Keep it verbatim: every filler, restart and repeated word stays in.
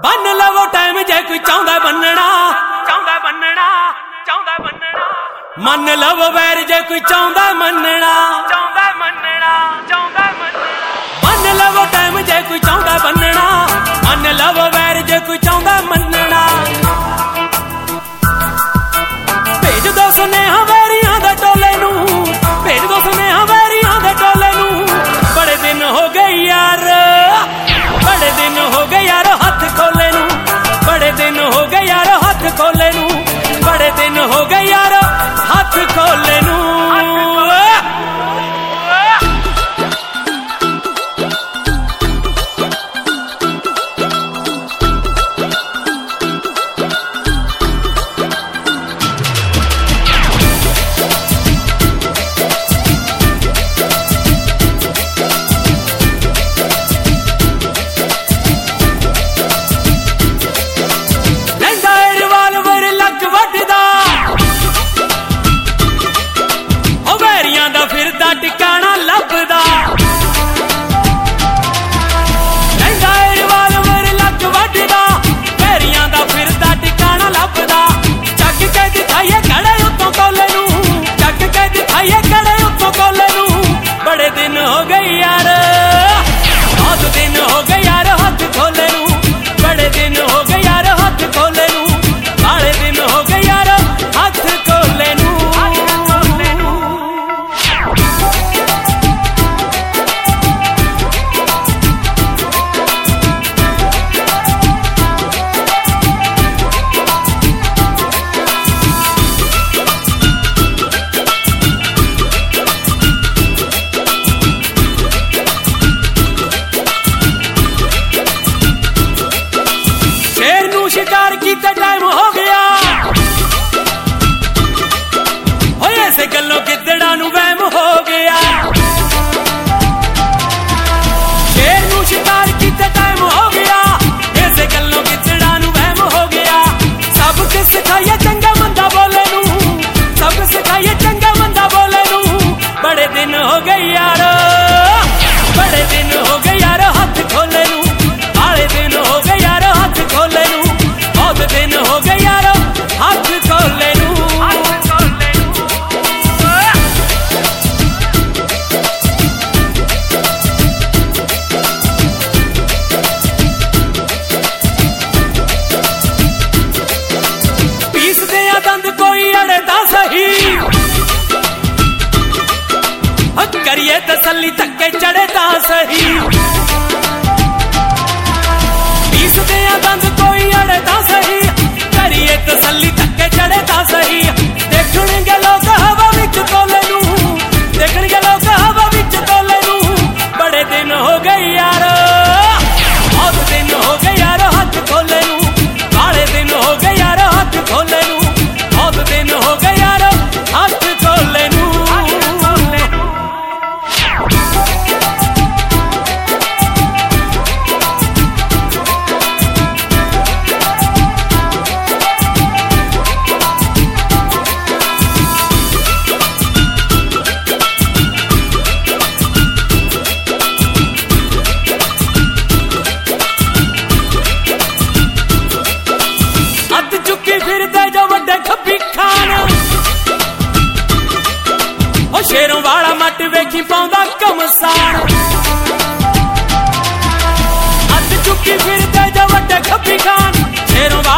बन लवो टाइम जे कोई चाहता बनना चाहता बनना चाहता बनना मन लवो वैर जे कोई चाहता मनना चाहता मनना चाहता मनना मन लवो टाइम जे कोई चाहता बनना मन लवो वैर जे कोई चाहता मनना भेज दो सुनेहा वैरियां दे टोले नू भेज दो सुनेहा वैरियां दे टोले नू बड़े दिन हो गए यार बड़े दिन हो गए यार हाथ खोले नू बड़े दिन हो गए यार हाथ खोले नू बड़े दिन हो गए यार हाथ खोले नू टिकाना लभदा रहिंदा रिवाल्वर लग वड्डदा पैरियां दा फिरदा टिकाना लभदा चक के दिखाइए कड़े उत्तों कोले नू चक के दिखाइए कड़े उत्तों कोले नू बड़े दिन हो गए यार बहुत दिन हो गए यार हाथ खोले नू बड़े दिन हो गए यार हाथ खोले नू बाले दिन हो गए यार हाथ खोले नू शिकार की टाइम हो गया हो ऐसे गलों गिद्दड़ा नू वहम हो गया शेर नू शिकार की टाइम हो गया ऐसे गलों गिद्दड़ा नू वहम हो गया सबके सिखाइए चंगा मंदा बोले नू सबके सिखाइए चंगा मंदा बोले नू बड़े दिन हो गए यार बड़े दिन हो गए यार हाथ खोले नू बाले दिन हो गए यार हाथ खोले नू बहुत दिन हो गए यार हाथ खोले नू पीस दे दंद कोई अड़ता सही करिए तसल्ली धक्के चढ़ता सही पीस दे दंद कोई अड़ता सही करिए तसल्ली धक्के चढ़ता सही देखणगे लोग हवा विच तोले नू देखणगे लोग हवा विच तोले नू बड़े दिन हो गए यार बहुत दिन हो गए यार हाथ खोले नू बाले दिन हो गए यार हाथ खोले नू बहुत दिन हो गए यार हाथ खोले नू शेरों वाला मट वेखी पाउंदा कमसान अत चुकी फिरदे जो वड्डे खब्बी खान शेरों